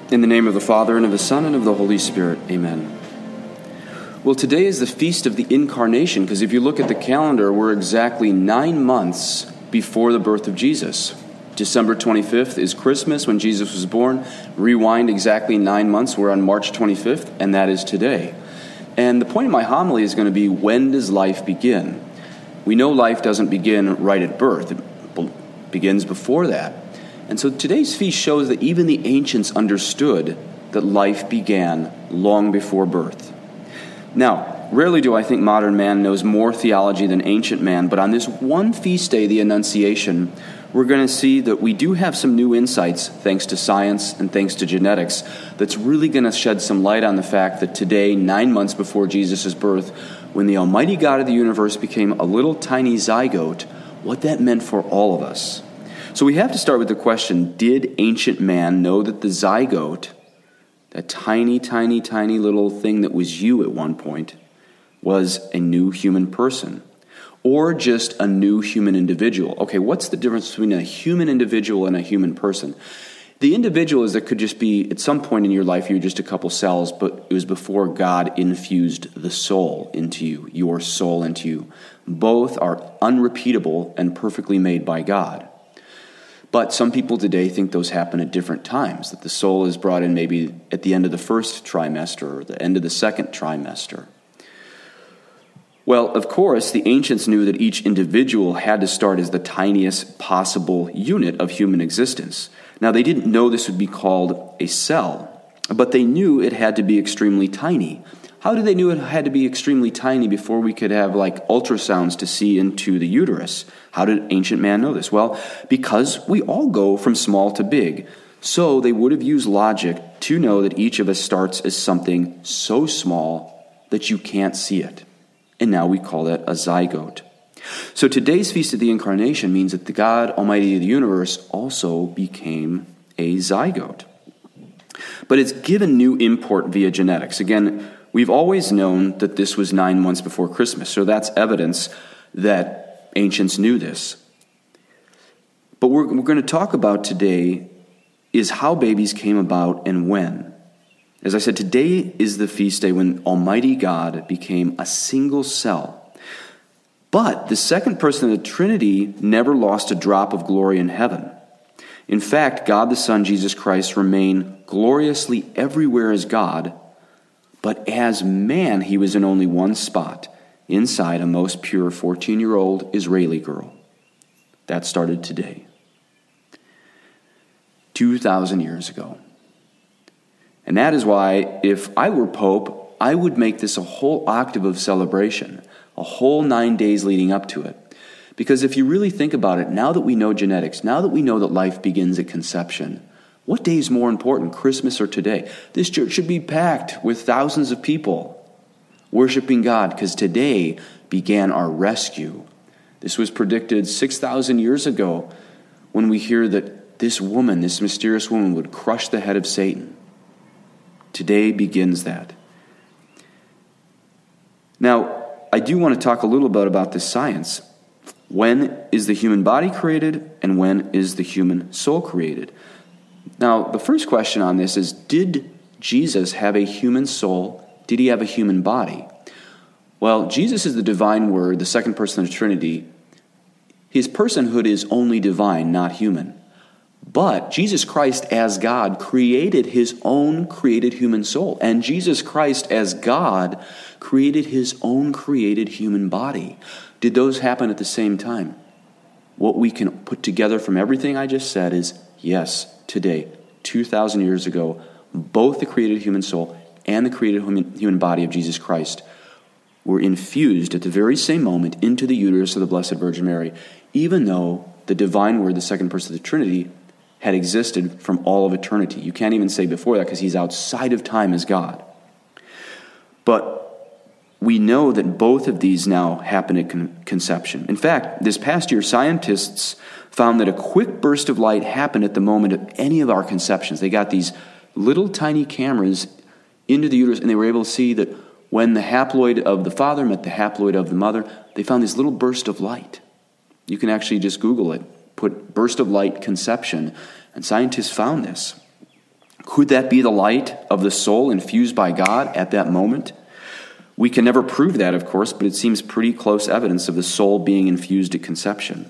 In the name of the Father, and of the Son, and of the Holy Spirit. Amen. Well, today is the Feast of the Incarnation, because if you look at the calendar, we're exactly 9 months before the birth of Jesus. December 25th is Christmas, when Jesus was born. Rewind exactly 9 months, we're on March 25th, and that is today. And the point of my homily is going to be, when does life begin? We know life doesn't begin right at birth. It begins before that. And so today's feast shows that even the ancients understood that life began long before birth. Now, rarely do I think modern man knows more theology than ancient man, but on this one feast day, the Annunciation, we're going to see that we do have some new insights, thanks to science and thanks to genetics, that's really going to shed some light on the fact that today, 9 months before Jesus' birth, when the Almighty God of the universe became a little tiny zygote, what that meant for all of us. So we have to start with the question, did ancient man know that the zygote, that tiny, tiny, tiny little thing that was you at one point, was a new human person? Or just a new human individual? Okay, what's the difference between a human individual and a human person? The individual is that could just be, at some point in your life, you were just a couple cells, but it was before God infused the soul into you, your soul into you. Both are unrepeatable and perfectly made by God. But some people today think those happen at different times, that the soul is brought in maybe at the end of the first trimester or the end of the second trimester. Well, of course, the ancients knew that each individual had to start as the tiniest possible unit of human existence. Now, they didn't know this would be called a cell, but they knew it had to be extremely tiny. How did they know it had to be extremely tiny before we could have like ultrasounds to see into the uterus? How did ancient man know this? Well, because we all go from small to big. So they would have used logic to know that each of us starts as something so small that you can't see it. And now we call that a zygote. So today's Feast of the Incarnation means that the God Almighty of the universe also became a zygote. But it's given new import via genetics. Again, we've always known that this was 9 months before Christmas, so that's evidence that ancients knew this. But what we're going to talk about today is how babies came about and when. As I said, today is the feast day when Almighty God became a single cell. But the second person of the Trinity never lost a drop of glory in heaven. In fact, God the Son, Jesus Christ, remained gloriously everywhere as God, but as man, he was in only one spot, inside a most pure 14-year-old Israeli girl. That started today, 2,000 years ago. And that is why, if I were Pope, I would make this a whole octave of celebration, a whole 9 days leading up to it. Because if you really think about it, now that we know genetics, now that we know that life begins at conception, what day is more important, Christmas or today? This church should be packed with thousands of people worshiping God, because today began our rescue. This was predicted 6,000 years ago when we hear that this woman, this mysterious woman, would crush the head of Satan. Today begins that. Now, I do want to talk a little bit about this science. When is the human body created, and when is the human soul created? Now, the first question on this is, did Jesus have a human soul? Did he have a human body? Well, Jesus is the divine word, the second person of the Trinity. His personhood is only divine, not human. But Jesus Christ as God created his own created human soul. And Jesus Christ as God created his own created human body. Did those happen at the same time? What we can put together from everything I just said is, yes, today, 2,000 years ago, both the created human soul and the created human body of Jesus Christ were infused at the very same moment into the uterus of the Blessed Virgin Mary, even though the divine word, the second person of the Trinity, had existed from all of eternity. You can't even say before that because he's outside of time as God. But we know that both of these now happen at conception. In fact, this past year, scientists found that a quick burst of light happened at the moment of any of our conceptions. They got these little tiny cameras into the uterus, and they were able to see that when the haploid of the father met the haploid of the mother, they found this little burst of light. You can actually just Google it, put burst of light conception, and scientists found this. Could that be the light of the soul infused by God at that moment? We can never prove that, of course, but it seems pretty close evidence of the soul being infused at conception.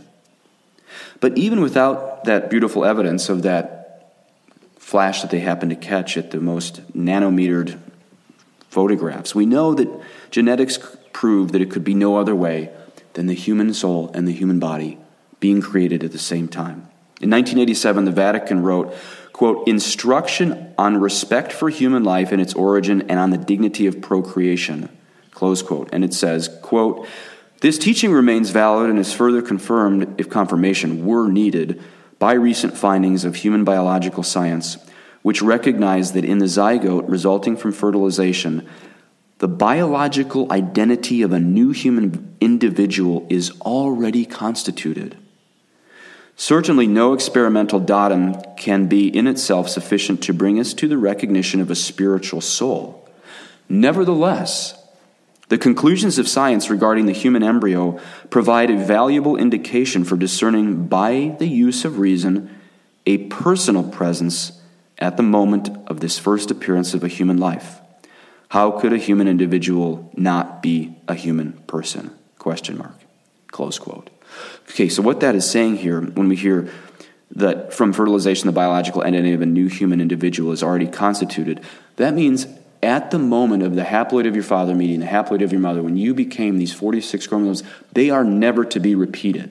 But even without that beautiful evidence of that flash that they happened to catch at the most nanometered photographs, we know that genetics prove that it could be no other way than the human soul and the human body being created at the same time. In 1987, the Vatican wrote, quote, "Instruction on respect for human life and its origin and on the dignity of procreation," close quote. And it says, quote, "This teaching remains valid and is further confirmed, if confirmation were needed, by recent findings of human biological science, which recognize that in the zygote resulting from fertilization, the biological identity of a new human individual is already constituted. Certainly no experimental datum can be in itself sufficient to bring us to the recognition of a spiritual soul. Nevertheless, the conclusions of science regarding the human embryo provide a valuable indication for discerning by the use of reason a personal presence at the moment of this first appearance of a human life. How could a human individual not be a human person? Question mark. Close quote. Okay, so what that is saying here, when we hear that from fertilization the biological identity of a new human individual is already constituted, that means at the moment of the haploid of your father meeting the haploid of your mother, when you became these 46 chromosomes, they are never to be repeated.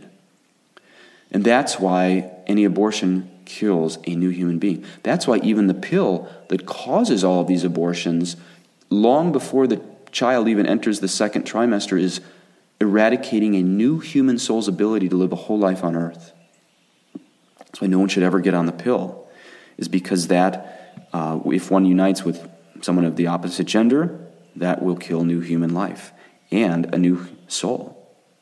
And that's why any abortion kills a new human being. That's why even the pill that causes all of these abortions, long before the child even enters the second trimester, is eradicating a new human soul's ability to live a whole life on earth. That's why no one should ever get on the pill, is because that, if one unites with someone of the opposite gender, that will kill new human life and a new soul.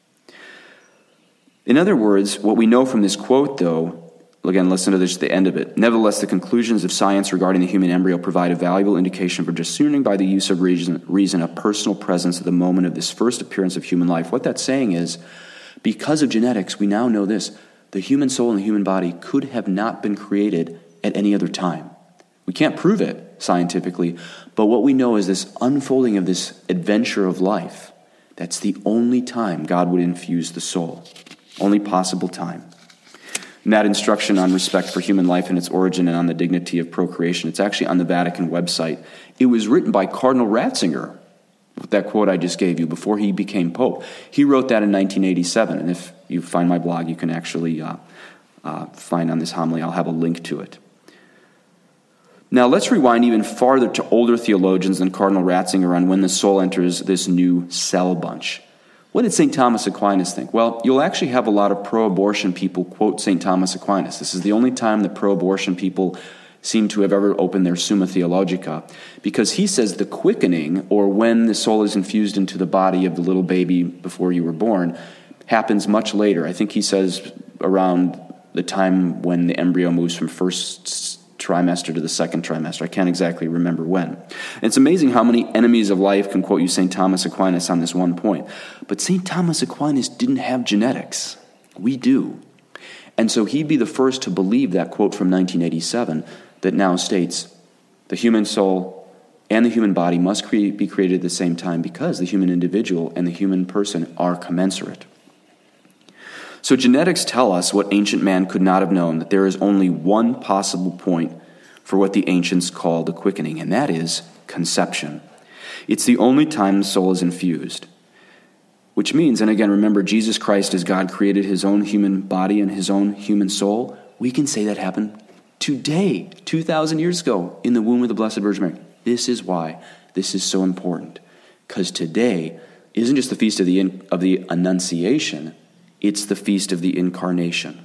In other words, what we know from this quote, though, again, listen to this at the end of it. Nevertheless, the conclusions of science regarding the human embryo provide a valuable indication for discerning by the use of reason a personal presence at the moment of this first appearance of human life. What that's saying is, because of genetics, we now know this: the human soul and the human body could have not been created at any other time. We can't prove it scientifically, but what we know is this unfolding of this adventure of life. That's the only time God would infuse the soul. Only possible time. And that instruction on respect for human life and its origin and on the dignity of procreation, it's actually on the Vatican website. It was written by Cardinal Ratzinger, that quote I just gave you, before he became Pope. He wrote that in 1987, and if you find my blog, you can actually find on this homily. I'll have a link to it. Now let's rewind even farther to older theologians than Cardinal Ratzinger on when the soul enters this new cell bunch. What did St. Thomas Aquinas think? Well, you'll actually have a lot of pro-abortion people quote St. Thomas Aquinas. This is the only time that pro-abortion people seem to have ever opened their Summa Theologica, because he says the quickening, or when the soul is infused into the body of the little baby before you were born, happens much later. I think he says around the time when the embryo moves from first trimester to the second trimester. I can't exactly remember when. And it's amazing how many enemies of life can quote you St. Thomas Aquinas on this one point. But St. Thomas Aquinas didn't have genetics. We do. And so he'd be the first to believe that quote from 1987 that now states the human soul and the human body must be created at the same time because the human individual and the human person are commensurate. So genetics tell us what ancient man could not have known, that there is only one possible point for what the ancients call the quickening, and that is conception. It's the only time the soul is infused. Which means, and again, remember, Jesus Christ, as God created his own human body and his own human soul, we can say that happened today, 2,000 years ago, in the womb of the Blessed Virgin Mary. This is why this is so important, because today isn't just the feast of the Annunciation, it's the feast of the Incarnation.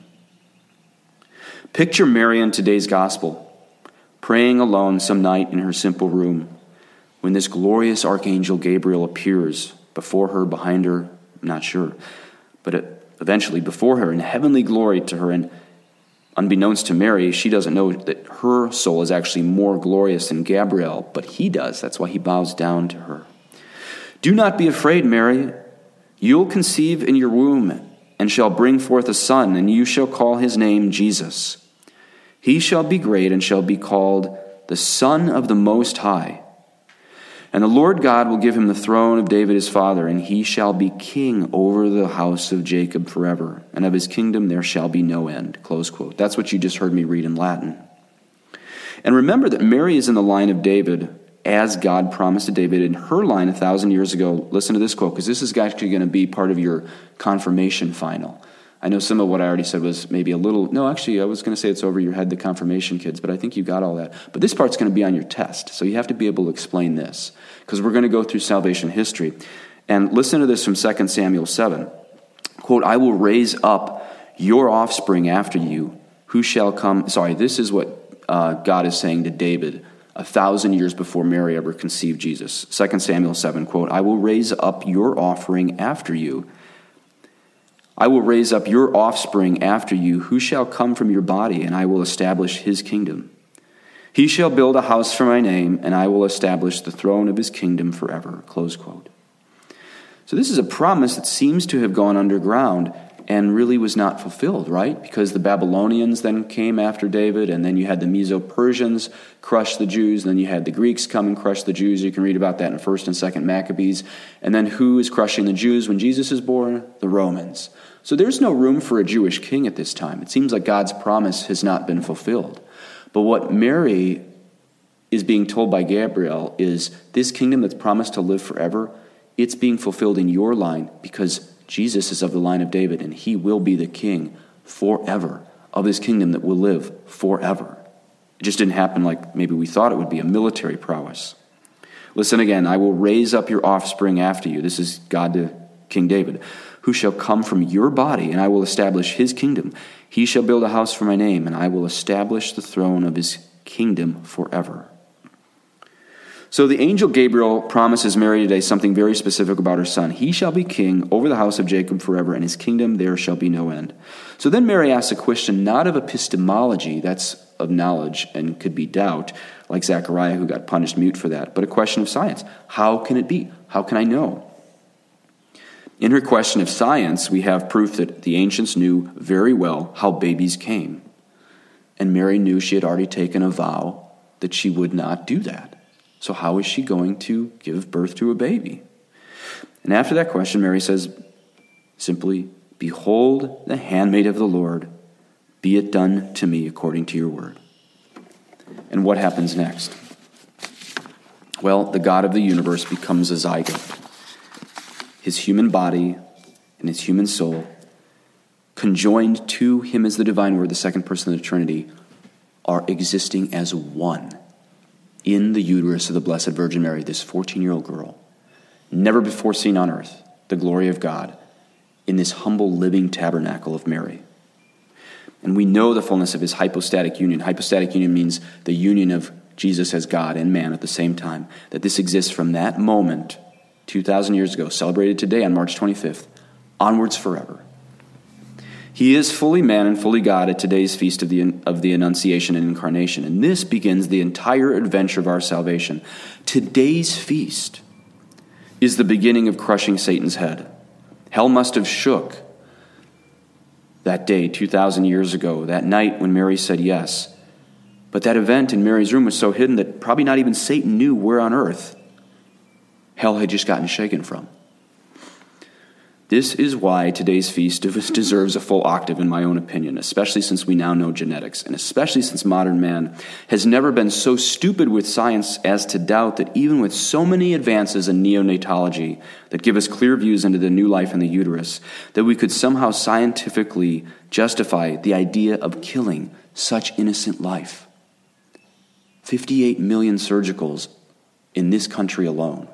Picture Mary in today's gospel, praying alone some night in her simple room, when this glorious archangel Gabriel appears before her, behind her, I'm not sure, but eventually before her in heavenly glory to her. And unbeknownst to Mary, she doesn't know that her soul is actually more glorious than Gabriel, but he does. That's why he bows down to her. "Do not be afraid, Mary. You'll conceive in your womb and shall bring forth a son, and you shall call his name Jesus. He shall be great and shall be called the Son of the Most High. And the Lord God will give him the throne of David his father, and he shall be king over the house of Jacob forever, and of his kingdom there shall be no end." Close quote. That's what you just heard me read in Latin. And remember that Mary is in the line of David, as God promised to David in her line 1,000 years ago. Listen to this quote, because this is actually going to be part of your confirmation final. I know some of what I already said was maybe a little, no, actually, I was going to say it's over your head, the confirmation kids, but I think you got all that. But this part's going to be on your test, so you have to be able to explain this, because we're going to go through salvation history. And listen to this from 2 Samuel 7. Quote, "I will raise up your offspring after you, who shall come," this is what God is saying to David 1,000 years before Mary ever conceived Jesus. 2 Samuel 7, quote, "I will raise up your offspring after you. I will raise up your offspring after you, who shall come from your body, and I will establish his kingdom. He shall build a house for my name, and I will establish the throne of his kingdom forever." Close quote. So this is a promise that seems to have gone underground and really was not fulfilled, right? Because the Babylonians then came after David, and then you had the Medo-Persians crush the Jews, and then you had the Greeks come and crush the Jews. You can read about that in 1st and 2nd Maccabees. And then who is crushing the Jews when Jesus is born? The Romans. So there's no room for a Jewish king at this time. It seems like God's promise has not been fulfilled. But what Mary is being told by Gabriel is this kingdom that's promised to live forever, it's being fulfilled in your line because Jesus is of the line of David, and he will be the king forever of this kingdom that will live forever. It just didn't happen like maybe we thought it would be, a military prowess. Listen again, "I will raise up your offspring after you." This is God to King David. "Who shall come from your body, and I will establish his kingdom. He shall build a house for my name, and I will establish the throne of his kingdom forever." So the angel Gabriel promises Mary today something very specific about her son. He shall be king over the house of Jacob forever, and his kingdom there shall be no end. So then Mary asks a question not of epistemology, that's of knowledge and could be doubt, like Zechariah who got punished mute for that, but a question of science. How can it be? How can I know? In her question of science, we have proof that the ancients knew very well how babies came. And Mary knew she had already taken a vow that she would not do that. So how is she going to give birth to a baby? And after that question, Mary says simply, "Behold the handmaid of the Lord, be it done to me according to your word." And what happens next? Well, the God of the universe becomes a zygote. His human body and his human soul, conjoined to him as the divine word, the second person of the Trinity, are existing as one in the uterus of the Blessed Virgin Mary, this 14-year-old girl, never before seen on earth, the glory of God, in this humble living tabernacle of Mary. And we know the fullness of his hypostatic union. Hypostatic union means the union of Jesus as God and man at the same time, that this exists from that moment 2,000 years ago, celebrated today on March 25th, onwards forever. He is fully man and fully God at today's feast of the Annunciation and Incarnation. And this begins the entire adventure of our salvation. Today's feast is the beginning of crushing Satan's head. Hell must have shook that day 2,000 years ago, that night when Mary said yes. But that event in Mary's room was so hidden that probably not even Satan knew where on earth hell had just gotten shaken from. This is why today's feast deserves a full octave, in my own opinion, especially since we now know genetics, and especially since modern man has never been so stupid with science as to doubt that even with so many advances in neonatology that give us clear views into the new life in the uterus, that we could somehow scientifically justify the idea of killing such innocent life. 58 million surgicals in this country alone.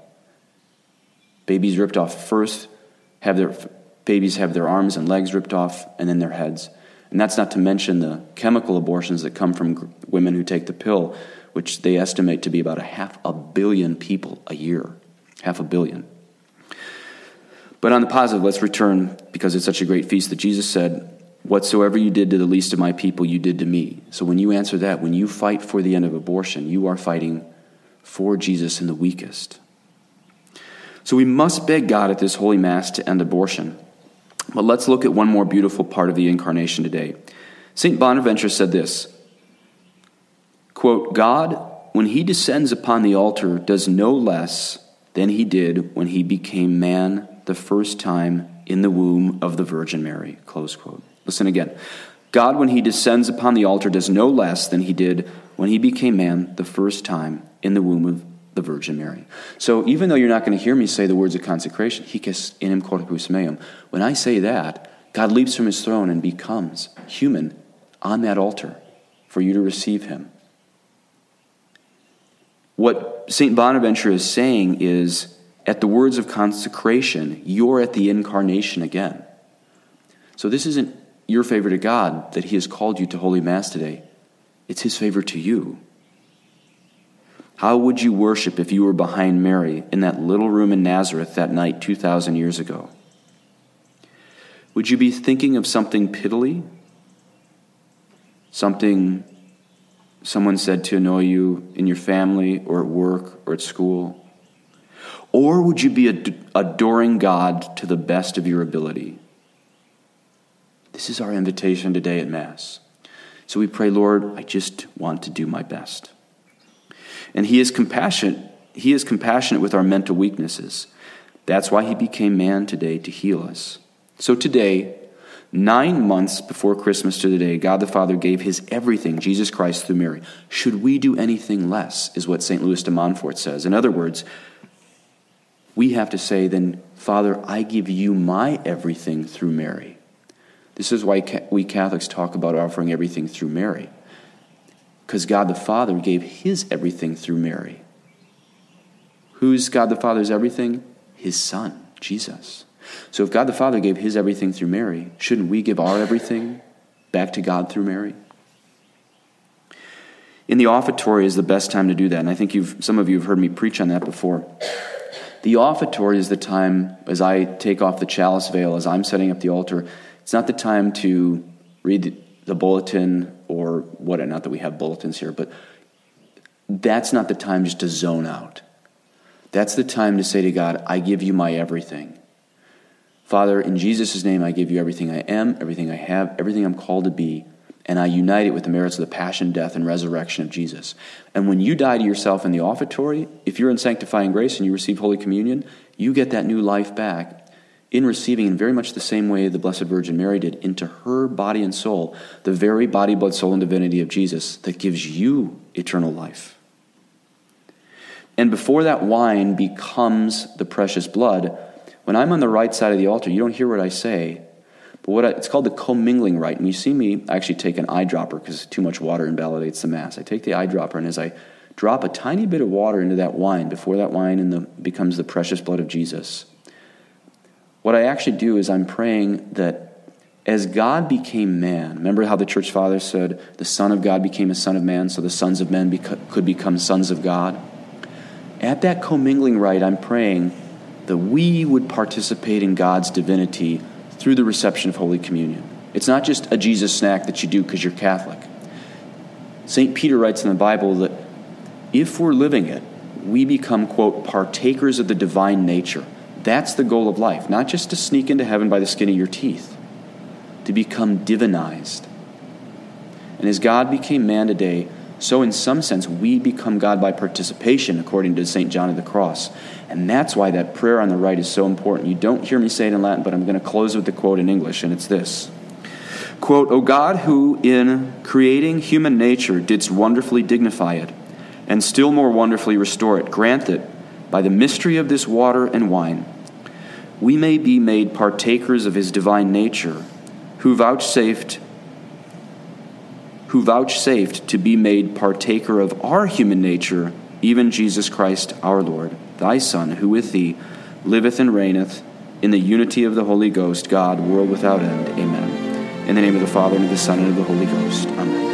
Babies ripped off first, babies have their arms and legs ripped off, and then their heads. And that's not to mention the chemical abortions that come from women who take the pill, which they estimate to be about 500 million people a year. 500 million. But on the positive, let's return, because it's such a great feast, that Jesus said, "Whatsoever you did to the least of my people, you did to me." So when you answer that, when you fight for the end of abortion, you are fighting for Jesus in the weakest. So we must beg God at this Holy Mass to end abortion. But let's look at one more beautiful part of the Incarnation today. St. Bonaventure said this, quote, "God when he descends upon the altar, does no less than he did when he became man the first time in the womb of the Virgin Mary. Close quote. Listen again. God, when he descends upon the altar, does no less than he did when he became man the first time in the womb of the Virgin Mary. So even though you're not going to hear me say the words of consecration, hikes enim corpus meum, when I say that, God leaps from his throne and becomes human on that altar for you to receive him. What St. Bonaventure is saying is, at the words of consecration, you're at the incarnation again. So this isn't your favor to God that he has called you to Holy Mass today. It's his favor to you. How would you worship if you were behind Mary in that little room in Nazareth that night 2,000 years ago? Would you be thinking of something piddly? Something someone said to annoy you in your family or at work or at school? Or would you be adoring God to the best of your ability? This is our invitation today at Mass. So we pray, Lord, I just want to do my best. And he is compassionate. He is compassionate with our mental weaknesses. That's why he became man today, to heal us. So today, 9 months before Christmas to the day, God the Father gave his everything, Jesus Christ, through Mary. Should we do anything less, is what St. Louis de Montfort says. In other words, we have to say then, Father, I give you my everything through Mary. This is why we Catholics talk about offering everything through Mary. Because God the Father gave his everything through Mary. Who's God the Father's everything? His Son, Jesus. So if God the Father gave his everything through Mary, shouldn't we give our everything back to God through Mary? In the offertory is the best time to do that, and I think some of you have heard me preach on that before. The offertory is the time, as I take off the chalice veil, as I'm setting up the altar, it's not the time to read the bulletin or what, not that we have bulletins here, but that's not the time just to zone out. That's the time to say to God, I give you my everything. Father, in Jesus' name, I give you everything I am, everything I have, everything I'm called to be, and I unite it with the merits of the passion, death, and resurrection of Jesus. And when you die to yourself in the offertory, if you're in sanctifying grace and you receive Holy Communion, you get that new life back in receiving, in very much the same way the Blessed Virgin Mary did, into her body and soul, the very body, blood, soul, and divinity of Jesus that gives you eternal life. And before that wine becomes the precious blood, when I'm on the right side of the altar, you don't hear what I say, but it's called the commingling rite. And you see me, I actually take an eyedropper because too much water invalidates the Mass. I take the eyedropper, and as I drop a tiny bit of water into that wine, before that wine becomes the precious blood of Jesus, what I actually do is I'm praying that as God became man, remember how the Church Fathers said the Son of God became a Son of Man, so the sons of men could become sons of God? At that commingling rite, I'm praying that we would participate in God's divinity through the reception of Holy Communion. It's not just a Jesus snack that you do because you're Catholic. St. Peter writes in the Bible that if we're living it, we become, quote, partakers of the divine nature. That's the goal of life, not just to sneak into heaven by the skin of your teeth, to become divinized. And as God became man today, so in some sense we become God by participation, according to St. John of the Cross. And that's why that prayer on the right is so important. You don't hear me say it in Latin, but I'm going to close with the quote in English, and it's this. Quote, O God, who in creating human nature didst wonderfully dignify it, and still more wonderfully restore it, grant that by the mystery of this water and wine, we may be made partakers of his divine nature, who vouchsafed to be made partaker of our human nature, even Jesus Christ our Lord, thy Son, who with thee liveth and reigneth in the unity of the Holy Ghost, God, world without end. Amen. In the name of the Father, and of the Son, and of the Holy Ghost. Amen.